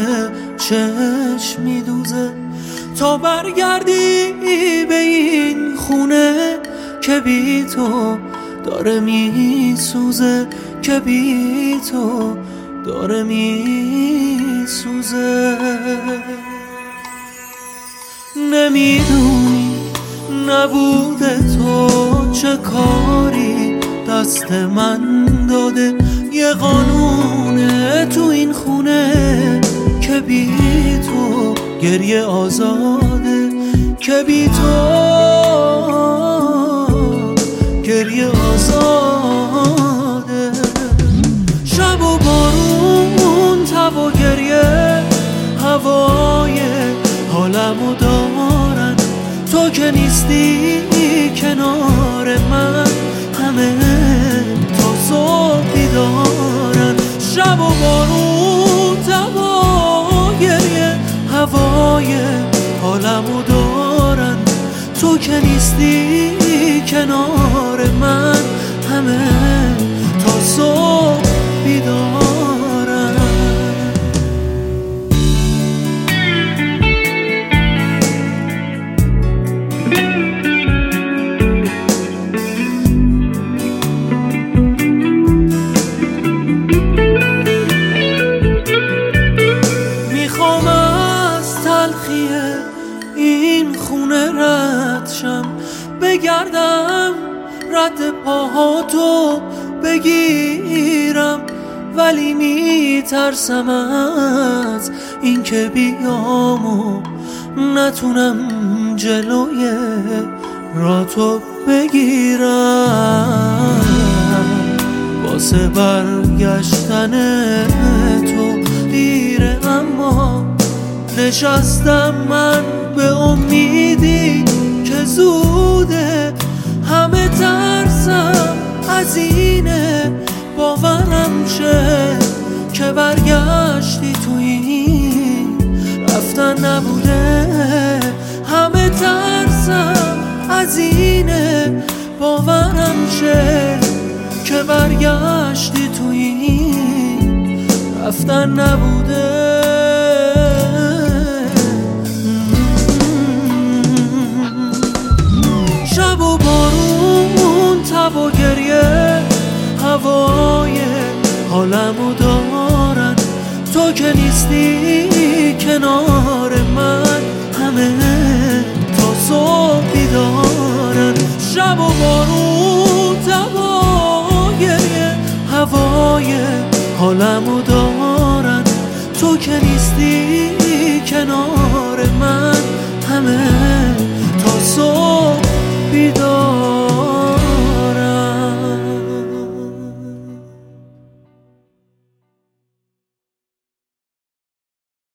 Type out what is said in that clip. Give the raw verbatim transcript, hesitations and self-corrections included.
چشم میدوزه تا برگردی به این خونه که بی تو داره میسوزه، که بی تو داره میسوزه. نمیدونی نبوده تو چه کاری دست من داده، یه قانونه تو این خونه که بی تو گریه آزاده، که بی تو گریه آزاده. شب و بارون، تب و گریه، هوای حالمو دارن، تو که نیستی کنار من، همه تا صبح بیدارن. شب و بارون، تب و گریه، هوای حالمو دارن، تو که نیستی کنار من، همه تا صبح بیدارن. میخوام از تلخی این خونه رد شم، بگردم رد پاهاتو بگیرم، ولی میترسم از این که بیام و نتونم جلوی راتو بگیرم. واسه برگشتن تو دیره، اما نشستم من به امیدی که زوده. همه ترسم از اینه، باورم شه که برگشتی تو این رفتن نبوده. همه ترسم از اینه، باورم شه که برگشتی تو این رفتن نبوده. شب و بارون، تب و گریه، هوای حالمو دارن، تو که نیستی کنار من، همه تا صبح بیدارن. شب و بارون، تب و گریه، هوای حالمو دارن، تو که نیستی کنار من، همه تا صبح بیدار.